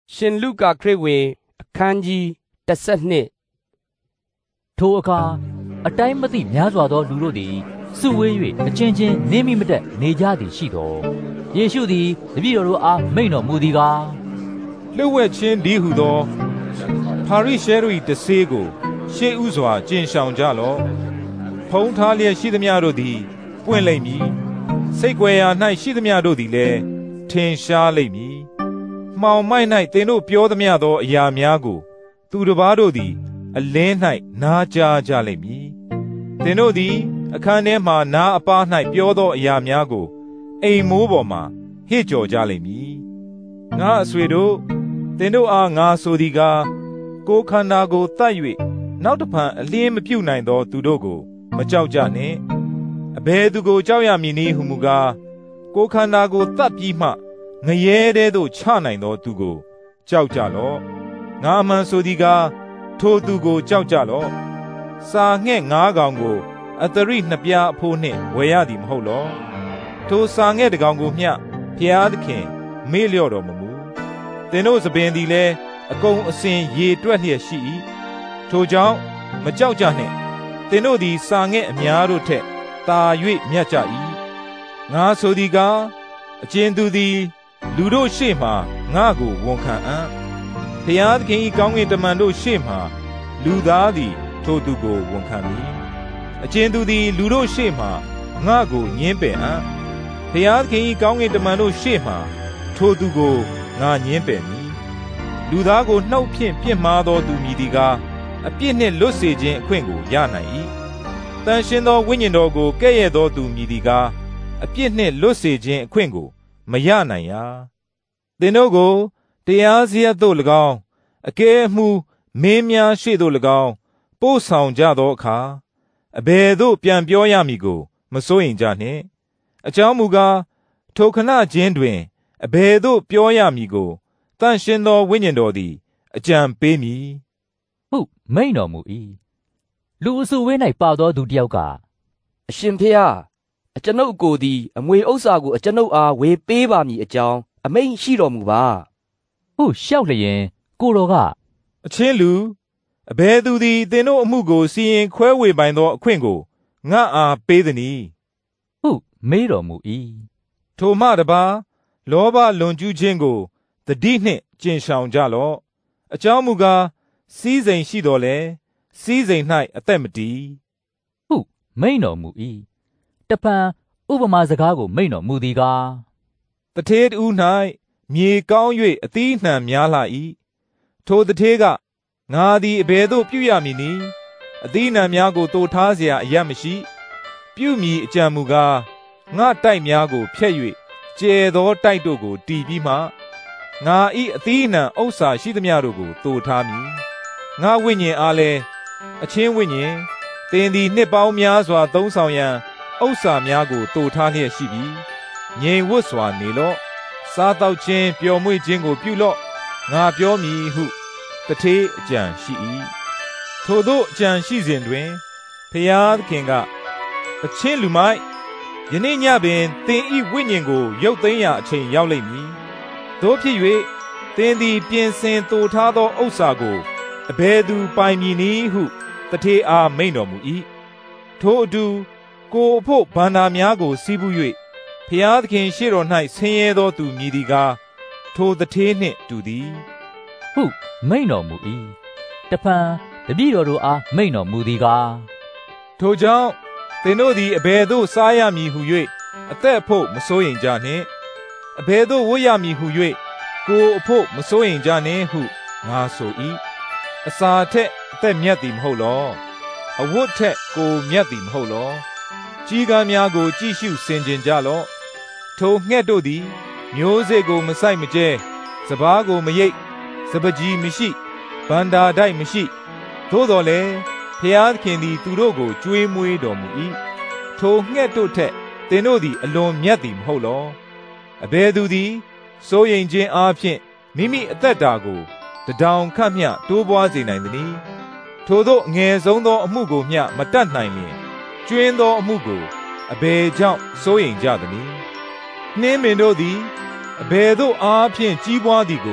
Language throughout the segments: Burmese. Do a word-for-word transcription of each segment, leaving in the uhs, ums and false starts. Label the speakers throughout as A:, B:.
A: ရှင်လုကာခရစ်ဝင်အခန်းကြီးတစ်ဆယ့်နှစ်
B: ထိုအခါအတိုင်းမသိများစွာသောလူတို့သည်စုဝေး၍အချင်းချင်းနင်းမိမတက်နေကြသည်ရှိတော်ယေရှုသည်တပည့်တော်တို့အားမိန့်တော်မူသည်ကား
C: လှုပ်ဝက်ခြင်းဒီဟုသောပါရိရှဲတို့၏တဆေးကိုရှေးဥစွာကျင့်ဆောင်ကြလော့ဖုံးထားလျက်ရှိသမျှတို့သည်ပွင့်လိမ့်မည်စိတ်ကြွယ်ရာ၌ရှိသမျှတို့သည်လည်းထင်ရှားလိမ့်မည်မှောင်မိုက်၌သင်တို့ပြောသမျှသောအရာများကိုသူတစ်ပါးတို့သည်အလင်း၌နားကြားကြလိမ့်မည်သင်တို့သည်အခန်းထဲမှနားအပါး၌ပြောသောအရာများကိုအိမ်မိုးပေါ်မှဟစ်ကြော်ကြလိမ့်မည်ငါအဆွေတို့သင်တို့အားငါဆိုသည်ကားကိုယ်ခန္ဓာကိုတတ်၍နောက်တစ်ဖန်အလင်းမပြုတ်နိုင်သောသူတို့ကိုမကြောက်ကြနှင့်အဘယ်သူကိုကြောက်ရမည်နည်းဟုမူကားကိုယ်ခန္ဓာကိုတတ်ပြီးမှငရဲတဲသို့ချနိုင်သောသူကိုကြောက်ကြလော့ငါအမှန်ဆိုသည်ကားထိုသူကိုကြောက်ကြလော့စာငှက်ငါးကောင်ကိုအတရိနှစ်ပြားအဖိုးနှင့်ဝယ်ရသည်မဟုတ်လောထိုစာငှက်တစ်ကောင်ကိုမျှဖျားသခင်မေ့လျော့တော်မမူသင်တို့သပင်သည်လည်းအကုန်အစင်ရေတွက်လျက်ရှိ၏ထိုကြောင့်မကြောက်ကြနှင့်သင်တို့သည်စာငှက်အများတို့ထက်သာ၍မြတ်ကြ၏ငါဆိုသည်ကားအကျဉ်သူသည်လူတို့ရှေ့မှငါကိုဝန်ခံအံ့ဖျားသခင်၏ကောင်းကင်တမန်တို့ရှေ့မှလူသားသည်ထိုသူကိုဝန်ခံမည်အကျဉ်သူသည်လူတို့ရှေ့မှငါကိုညှင်းပယ်အံ့ဖျားသခင်၏ကောင်းကင်တမန်တို့ရှေ့မှထိုသူကိုငါညှင်းပယ်မည်လူသားကိုနှုတ်ဖြင့်ပြစ်မှားသောသူမည်သည်ကားအပြစ်နှင့်လွတ်စေခြင်းအခွင့်ကိုရနိုင်၏တန်ရှင်းသောဝိညာဉ်တော်ကိုကဲ့ရဲ့သောသူမည်သည်ကားအပြစ်နှင့်လွတ်စေခြင်းအခွင့်ကိုမရနိုင်ရာသင်တို့ကိုတရားစရပ်သို့၎င်းအကဲအမှုမင်းများရှေ့သို့၎င်းပို့ဆောင်ကြသောအခါအဘယ်သို့ပြန်ပြောရမည်ကိုမစိုးရင်ကြနှင့်အကြောင်းမူကားထိုခဏချင်းတွင်အဘယ်သို့ပြောရမည်ကိုတန်ရှင်းသောဝိညာဉ်တော်သည်အကြံပေးမည်
B: ဟုမိန့်တော်မူ၏လူအစုဝေး၌ပါသောသူတစ်ယောက်ကအ
A: ရှင်ဖေဟာအကျွန်ုပ်ကိုယ်သည်အမွေဥစ္စာကိုအကျွန်ုပ်အားဝေပေးပါမည်အကြောင်းအမိန့်ရှိတော်မူပါ
B: ဟုလျှောက်လျင်ကိုတော်ကအ
C: ချင်းလူအဘယ်သူသည်သင်တို့အမှုကိုစီရင်ခွဲဝေပိုင်သောအခွင့်ကိုငါအားပေးသနည်း
B: ဟုမေးတော်မူ၏
C: ထိုမှတပါလောဘလွန်ကျူးခြင်းကိုတတိနှင့်ကျင့်ဆောင်ကြလော့အကြောင်းမူကားစီးစိမ်ရှိတော်လဲစီးစိမ်၌အသက်မတည်
B: ဟုမိန့်တော်မူ၏တဖန်ဥပမာစကားကိုမိန့်တော်မူသည်ကား
C: တထေးတူ၌မြေကောင်း၍အသီးနှံများလာ၏ထိုတထေးကငါသည်အဘယ်သို့ပြုရမည်နည်းအသီးနှံများကိုတိုးထားเสียအရမရှိပြုမည်အကြံမူကားငါတိုက်များကိုဖျက်၍ကျဲသောတိုက်တို့ကိုတီးပြီးမှငါဤအသီးနှံဥစ္စာရှိသမျှတို့ကိုတိုးထားမည်ငါဝိညာဉ်အားလည်းအချင်းဝိညာဉ်သင်သည်နှစ်ပေါင်းများစွာသုံးဆောင်ရန်ဥစ္စာများကိုတိုးထားလျက်ရှိပြီငြိမ်ဝတ်စွာနေလော့စားတောက်ခြင်းပျော်မွေ့ခြင်းကိုပြုလော့ငါပြောမည်ဟုတထေးအကြံရှိ၏ထိုသို့အကြံရှိစဉ်တွင်ဖျားသခင်ကအချင်းလူမိုက်ယနေ့ညပင်သင်ဤဝိညာဉ်ကိုရုပ်သိမ်းရာအချိန်ရောက်လိမ့်မည်တို့ဖြစ်၍သင်သည်ပြင်ဆင်တိုးထားသောဥစ္စာကိုအဘယ်သူပိုင်မည်နည်းဟုတထေးအားမိန့်တော်မူ၏ထိုအတူကိုအဖို့ဗန္တာများကိုစီးပူး၍ဖျားသခင်ရှေ့တော်၌ဆင်းရဲသောသူမည်သည်ကားထိုတထေးနှင့်တူသည်
B: ဟုမိန့်တော်မူ၏တဖန်တပည့်တော်တို့အားမိန့်တော်မူသည်ကား
C: ထိုကြောင့်သင်တို့သည်အဘယ်သို့စားရမည်ဟု၍အသက်အဖို့မစိုးရင်ကြနှင့်အဘယ်သို့ဝတ်ရမည်ဟု၍ကိုအဖို့မစိုးရင်ကြနှင့်ဟုငါဆို၏အစာထက်အသက်မြတ်သည်မဟုတ်လောအဝတ်ထက်ကိုမြတ်သည်မဟုတ်လောကြီးကမ်းများကိုကြည့်ရှုဆင်ခြင်ကြလော့ထိုငှက်တို့သည်မျိုးစေ့ကိုမဆိုင်မကျဲစပားကိုမရိတ်စပကြီးမရှိဗန္တာတိုက်မရှိသို့တော်လည်းဖျားသခင်သည်သူတို့ကိုကျွေးမွေးတော်မူ၏ထိုငှက်တို့ထက်သင်တို့သည်အလွန်မြတ်သည်မဟုတ်လောအဘယ်သူသည်စိုးရိမ်ခြင်းအားဖြင့်မိမိအသက်တာကိုတထောင်ခန့်မျှတိုးပွားစေနိုင်သနည်းထိုသို့အငယ်ဆုံးသောအမှုကိုမျှမတတ်နိုင်လျင်ကျွင်းသောအမှုကိုအဘယ်ကြောင့်စိုးရိမ်ကြသနည်းနှင်းပင်တို့သည်အဘယ်သို့အားဖြင့်ကြီးပွားသည်ကို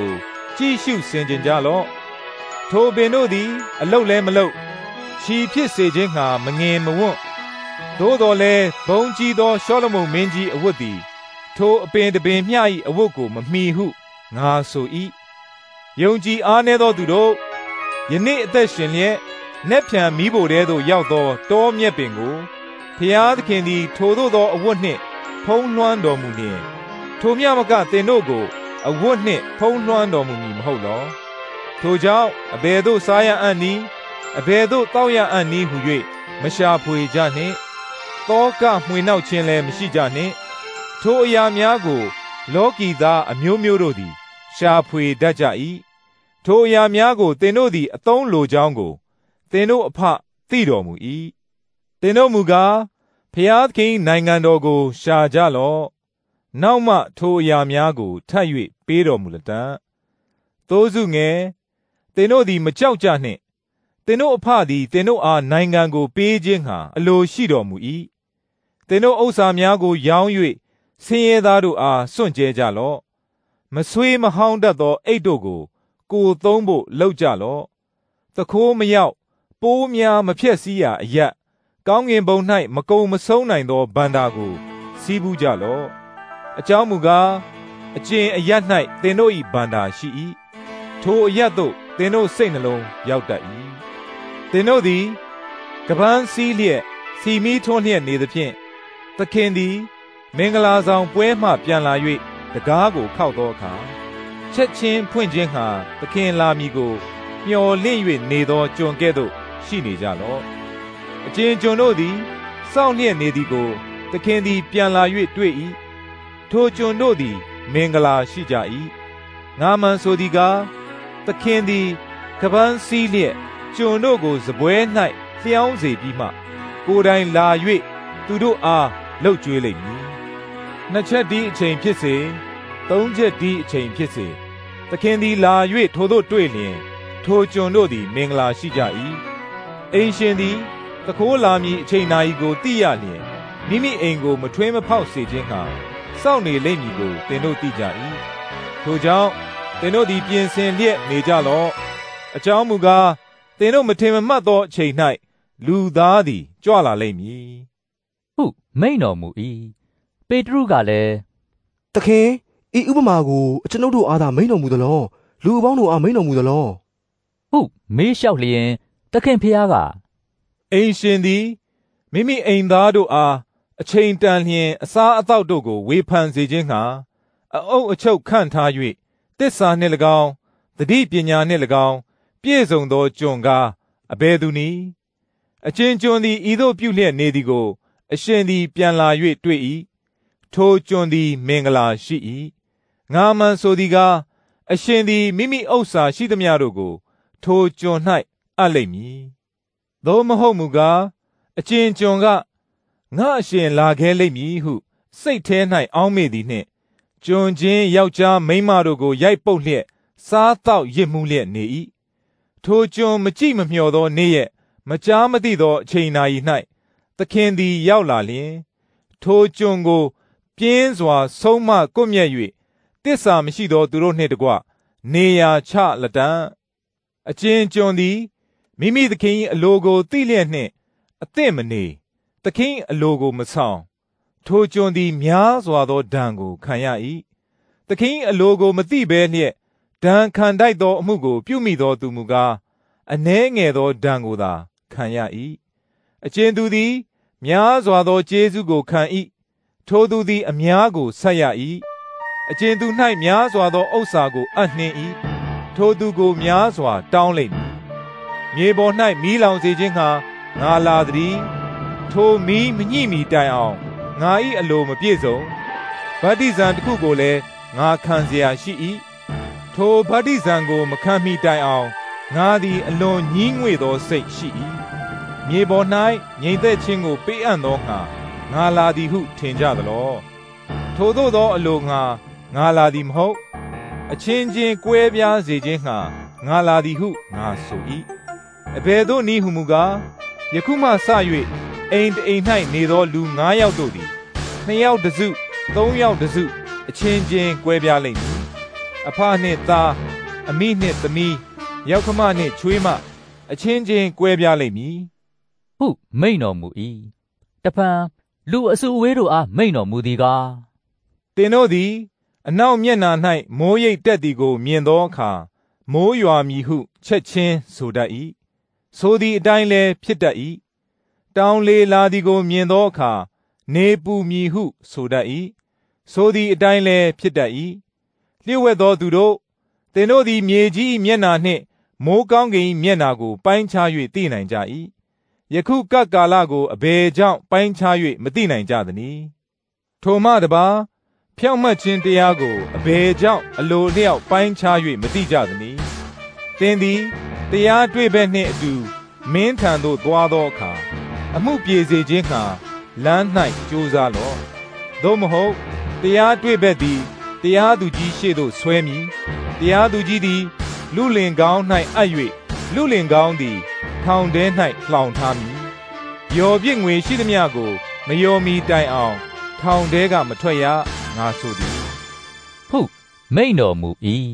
C: ကြည့်ရှုဆင်ခြင်ကြလော့ထိုပင်တို့သည်အလုတ်လည်းမလုတ်ချီဖြစ်စေခြင်းငှာမငင်မဝွန့်သို့တော်လည်းဘုံကြီးသောရှောလမုန်မင်းကြီးအဝတ်သည်ထိုအပင်တပင်မျှ၏အဝတ်ကိုမမှီဟုငါဆို၏ယုံကြည်အားနည်းသောသူတို့ယနေ့အသက်ရှင်လျက်နက်ဖြန်မိဖို့တဲသို့ရောက်သောတောမြက်ပင်ကိုဖျားသခင်သည်ထိုသို့သောအဝတ်နှင့်ဖုံးလွှမ်းတော်မူလျင်ထိုမြတ်မကသင်တို့ကိုအဝတ်နှင့်ဖုံးလွှမ်းတော်မူမည်မဟုတ်လောထိုကြောင့်အဘယ်သို့စားရအံ့နည်းအဘယ်သို့တောက်ရအံ့နည်းဟု၍မရှာဖွေကြနှင့်တောကမှွေနှောက်ခြင်းလည်းမရှိကြနှင့်ထိုအရာများကိုလောကီသားအမျိုးမျိုးတို့သည်ရှာဖွေတတ်ကြ၏ထိုအရာများကိုသင်တို့သည်အသုံးလိုကြောင်းကိုသင်တို့အဖသိတော်မူ၏သင်တို့မူကားဖျားသခင်နိုင်ငံတော်ကိုရှာကြလော့နောက်မှထိုအရာများကိုထပ်၍ပေးတော်မူလတံ့သို့စုငယ်သင်တို့သည်မကြောက်ကြနှင့်သင်တို့အဖသည်သင်တို့အားနိုင်ငံကိုပေးခြင်းဟာအလိုရှိတော်မူ၏သင်တို့ဥစ္စာများကိုရောင်း၍ဆင်းရဲသားတို့အားစွန့်ကြဲကြလော့မဆွေးမဟောင်းတတ်သောအိတ်တို့ကိုကိုယ်သုံးဖို့လှုပ်ကြလော့သခိုးမရောက်ပိုးများမဖြက်စီးရာအရက်ကောင်းကင်ဘုံ၌မကုံမဆုံးနိုင်သောဗန္တာကိုစီးပူးကြလော့အကြောင်းမူကားအကျင့်အရက်၌သင်တို့၏ဗန္တာရှိ၏ထိုအရက်သို့သင်တို့စိတ်နှလုံးရောက်တတ်၏သင်တို့သည်ကပန်းစည်းလျက်စီမီထွန်းလျက်နေသဖြင့်သခင်သည်မင်္ဂလာဆောင်ပွဲမှပြန်လာ၍တကားကိုခောက်သောအခါချက်ချင်းဖွင့်ခြင်းဟာသခင်လာမည်ကိုမျှော်လင့်၍နေသောကျွန်ကဲ့သို့ရှိနေကြလော့အကျဉ်းကျွန်တို့သည်စောင့်လျက်နေသည်ကိုသခင်သည်ပြန်လာ၍တွေ့၏ထိုကျွန်တို့သည်မင်္ဂလာရှိကြ၏ငါမှန်ဆိုသည်ကားသခင်သည်ကပန်းစည်းလျက်ကျွန်တို့ကိုစပွဲ၌လျှောင်းစေပြီးမှကိုယ်တိုင်လာ၍သူတို့အားလှုပ်ကြွေးလိမ့်မည်နှစ်ချက်ဒီအချိန်ဖြစ်စေသုံးချက်ဒီအချိန်ဖြစ်စေသခင်သည်လာ၍ထိုသို့တွေ့လျင်ထိုကျွန်တို့သည်မင်္ဂလာရှိကြ၏အိမ်ရှင်သည်တခိုးလာမည်အချိန်နာရီကိုသိရလျင်မိမိအိမ်ကိုမထွင်းမဖောက်စေခြင်းဟာစောင့်နေလိမ့်မည်ကိုသင်တို့သိကြ၏ထိုကြောင့်သင်တို့သည်ပြင်ဆင်လျက်နေကြလော့အကြောင်းမူကားသင်တို့မထင်မမှတ်သောအချိန်၌လူသားသည်ကြွလာလိမ့်မည်
B: ဟုမိန့်တော်မူ၏ပေတရုကလည်း
D: သခင်ဤဥပမာကိုအကျွန်ုပ်တို့အားသာမိန့်တော်မူသလောလူအပေါင်းတို့အားမိန့်တော်မူသလော
B: ဟုမေးလျှောက်လျင်သခင်ဖျားက
C: အိမ်ရှင်သည်မိမိအိမ်သားတို့အားအချိန်တန်လျင်အစားအသောက်တို့ကိုဝေဖန်စေခြင်းငှာအအုပ်အချုပ်ခန့်ထား၍တစ္ဆာနှင့်၎င်းသတိပညာနှင့်၎င်းပြည့်စုံသောကျွန်ကားအဘယ်သူနည်းအချင်းကျွန်သည်ဤသို့ပြုလျက်နေသည်ကိုအရှင်သည်ပြန်လာ၍တွေ့၏ထိုကျွန်သည်မင်္ဂလာရှိ၏ငါမှန်ဆိုသည်ကားအရှင်သည်မိမိဥစ္စာရှိသမျှတို့ကိုထိုကျွန်၌အပ်လိမ့်မည်သို့မဟုတ်မူကားအချင်းကျွန်ကငါအရှင်လာခဲလိမ့်မည်ဟုစိတ်ထဲ၌အောင်းမေ့သည်နှင့်ကျွန်ချင်းယောက်ျားမိန်းမတို့ကိုရိုက်ပုတ်လျက်စားသောက်ရစ်မှုလျက်နေ၏ထိုကျွန်မကြည့်မမျှော်သောနေ့ရက်မကြားမသိသောအချိန်နာရီ၌သခင်သည်ရောက်လာလျင်ထိုကျွန်ကိုပြင်းစွာဆုံးမကွပ်မျက်၍တစ္ဆာမရှိသောသူတို့နှင့်တကွနေရာချလတံ့အချင်းကျွန်သည်မိမိသခင်၏အလိုကိုသိလျက်နှင့်အသင့်မနေသခင်အလိုကိုမဆောင်ထိုကျွန်သည်များစွာသောဒဏ်ကိုခံရ၏သခင်အလိုကိုမသိဘဲလျက်ဒဏ်ခံတိုက်သောအမှုကိုပြုမိသောသူမူကားအနည်းငယ်သောဒဏ်ကိုသာခံရ၏အချင်းသူသည်များစွာသောကျေးဇူးကိုခံ၏ထိုသူသည်အများကိုဆက်ရ၏အချင်းသူ၌များစွာသောဥစ္စာကိုအပ်နှင်း၏ထိုသူကိုများစွာတောင်းလိမ့်မည်မြေပေါ်၌မီးလောင်စေခြင်းငှာငါလာသည်ထိုမီးမညှိမီတိုင်အောင်ငါ၏အလိုမပြည့်စုံဗတ္တိဇံတစ်ခုကိုလည်းငါခံเสียရှိ၏ထိုဗတ္တိဇံကိုမခံမီတိုင်အောင်ငါသည်အလွန်ညှင်းငွေ့သောစိတ်ရှိ၏မြေပေါ်၌ငြိမ်သက်ခြင်းကိုပေးအပ်သောငါငါလာသည်ဟုထင်ကြသလောထိုသို့သောအလိုငါငါလာသည်မဟုတ်အချင်းချင်းကွဲပြားစေခြင်းငှာငါလာသည်ဟုငါဆို၏အဘယ်သို့နည်းဟုမူကားယခုမှစ၍အိမ်တအိမ်၌နေသောလူငါးယောက်တို့သည်နှစ်ယောက်တစ်စုသုံးယောက်တစ်စုအချင်းချင်းကွဲပြားလိမ့်မည်အဖနှင့်သားအမိနှင့်သမီးယောက်ခမနှင့်ချွေးမအချင်းချင်းကွဲပြားလိမ့်မည်
B: ဟုမိန့်တော်မူ၏တဖန်လူအစုအဝေးတို့အားမိန့်တော်မူသည်ကား
C: သင်တို့သည်အနောက်မျက်နှာ၌မိုးရိပ်တက်သည်ကိုမြင်သောအခါမိုးရွာမည်ဟုချက်ချင်းဆိုတတ်၏ဆိုသည်အတိုင်းလည်းဖြစ်တတ်၏တောင်လေလာသည်ကိုမြင်သောအခါနေပူမည်ဟုဆိုတတ်၏ဆိုသည်အတိုင်းလည်းဖြစ်တတ်၏လျှို့ဝှက်သောသူတို့သင်တို့သည်မြေကြီးမျက်နှာနှင့်မိုးကောင်းကင်မျက်နှာကိုပိုင်းခြား၍သိနိုင်ကြ၏ယခုကပ်ကာလကိုအဘယ်ကြောင့်ပိုင်းခြား၍မသိနိုင်ကြသနည်းထိုမှတပါးဖြောင့်မတ်ခြင်းတရားကိုအဘယ်ကြောင့်အလိုလျောက်ပိုင်းခြား၍မသိကြသနည်းသင်သည်တရားတွေ့ဘက်နှင့်အတူမင်းထံသို့သွားသောအခါအမှုပြေစေခြင်းကလမ်း၌ကြိုးစားလော့သို့မဟုတ်တရားတွေ့ဘက်သည်တရားသူကြီးရှေ့သို့ဆွဲမည်တရားသူကြီးသည်လူလင်ကောင်း၌အပ်၍လူလင်ကောင်းသည်ထောင်ထဲ၌လှောင်ထားမည်ယော်ပြစ်ငွေရှိသမျှကိုမယောမီတိုင်အောင်ထောင်ထဲကမထွက်ရငါဆိုသည်
B: ဟုမိန့်တော်မူ၏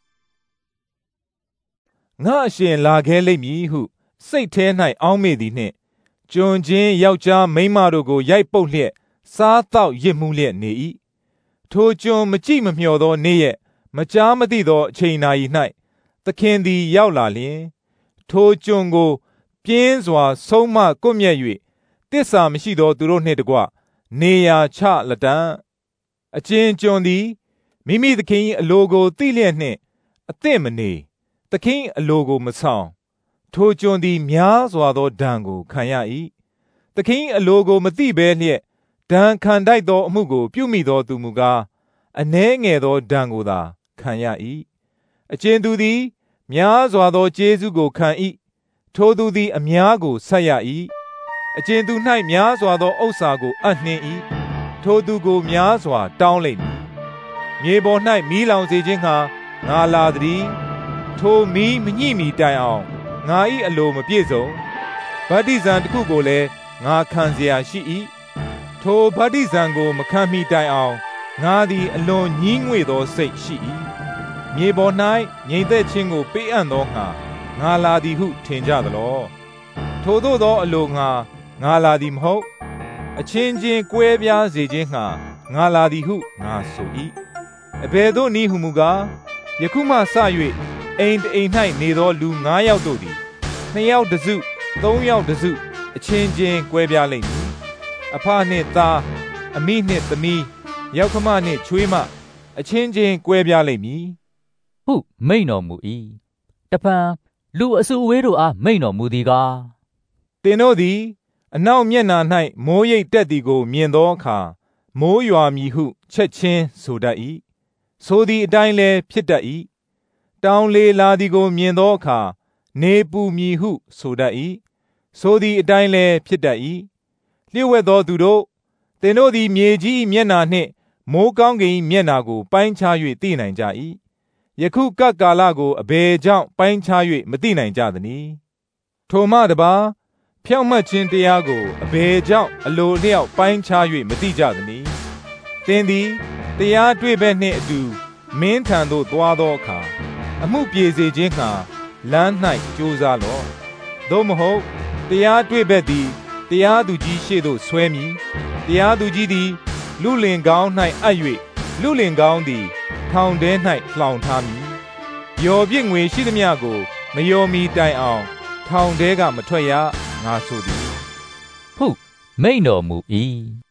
C: ငါအရှင်လာခဲလိမ့်မည်ဟုစိတ်ထဲ၌အောင်းမေ့သည်နှင့်ကျွန်ချင်းယောက်ျားမိန်းမတို့ကိုရိုက်ပုတ်လျက်စားသောက်ရစ်မှုလျက်နေ၏ထိုကျွန်မကြည့်မမျှော်သောနေ့ရက်မကြားမသိသောအချိန်နာရီ၌သခင်သည်ရောက်လာလျင်ထိုကျွန်ကိုပြင်းစွာဆုံးမကွပ်မျက်၍တစ္ဆာမရှိသောသူတို့နှင့်တကွနေရာချလက်တံအကျဉ်ကျွန်သည်မိမိသခင်၏အလိုကိုသိလျက်နှင့်အသင့်မနေသခင်အလိုကိုမဆောင်ထိုကျွန်သည်များစွာသောဒဏ်ကိုခံရ၏သခင်အလိုကိုမသိဘဲလျက်ဒဏ်ခံတိုက်သောအမှုကိုပြုမိသောသူမူကားအနည်းငယ်သောဒဏ်ကိုသာခံရ၏အကျဉ်သူသည်များစွာသောကျေးဇူးကိုခံ၏ထိုသူသည်အများကိုဆက်ရ၏အကျဉ်သူ၌များစွာသောဥစ္စာကိုအပ်နှင်း၏ထိုသူကိုများစွာတောင်းလိမ့်မည်မြေပေါ်၌မီးလောင်စေခြင်းဟာငါလာသည်ထိုမီးမညှိမီတိုင်အောင်ငါ၏အလိုမပြည့်စုံဗတ္တိဇံတစ်ခုကိုလည်းငါခံเสียရှိ၏ထိုဗတ္တိဇံကိုမခံမီတိုင်အောင်ငါသည်အလွန်ညှင်းငွေ့သောစိတ်ရှိ၏မြေပေါ်၌ငြိမ်သက်ခြင်းကိုပေးအပ်သောငါငါလာသည်ဟုထင်ကြသလောထိုသို့သောအလိုငါငါလာသည်မဟုတ်အချင်းချင်းကွဲပြားစေခြင်းငါငါလာသည်ဟုငါဆို၏အဘယ်သို့နည်းဟုမူကားယခုမှစ၍အိမ်တအိမ်၌နေသောလူငါးယောက်တို့သည်နှစ်ယောက်တစ်စုသုံးယောက်တစ်စုအချင်းချင်းကွဲပြားလိမ့်မည်အဖနှင့်သားအမိနှင့်သမီးယောက်ခမနှင့်ချွေးမအချင်းချင်းကွဲပြားလိမ့်မည်
B: ဟုမိန့်တော်မူ၏တဖန်လူအစုအဝေးတို့အားမိန့်တော်မူသည်ကား
C: သင်တို့သည်အနောက်မျက်နှာ၌မိုးရိပ်တက်သည်ကိုမြင်သောအခါမိုးရွာမည်ဟုချက်ချင်းဆိုတတ်၏ဆိုသည်အတိုင်းလည်းဖြစ်တတ်၏တောင်လေလာသည်ကိုမြင်သောအခါနေပူမည်ဟုဆိုတတ်၏ဆိုသည်အတိုင်းလည်းဖြစ်တတ်၏လျှို့ဝှက်သောသူတို့သင်တို့သည်မြေကြီးမျက်နှာနှင့်မိုးကောင်းကင်မျက်နှာကိုပိုင်းခြား၍သိနိုင်ကြ၏ယခုကပ်ကာလကိုအဘယ်ကြောင့်ပိုင်းခြား၍မသိနိုင်ကြသနည်းထိုမှတပါးဖြောင့်မတ်ခြင်းတရားကိုအဘယ်ကြောင့်အလိုလျောက်ပိုင်းခြား၍မသိကြသနည်းသင်သည်တရားတွေ့ဘက်နှင့်အတူမင်းထံသို့သွားသောအခါအမှုပြေစေခြင်းကလမ်း၌ကြိုးစားလော့သို့မဟုတ်တရားတွေ့ဘက်သည်တရားသူကြီးရှေ့သို့ဆွဲမည်တရားသူကြီးသည်လူလင်ကောင်း၌အပ်၍လူလင်ကောင်းသည်ထောင်ထဲ၌လှောင်ထားမည်ယော်ပြစ်ငွေရှိသမျှကိုမယောမီတိုင်အောင်ထောင်ထဲကမထွက်ရငါဆိုသည်
B: ဟုမိန့်တော်မူ၏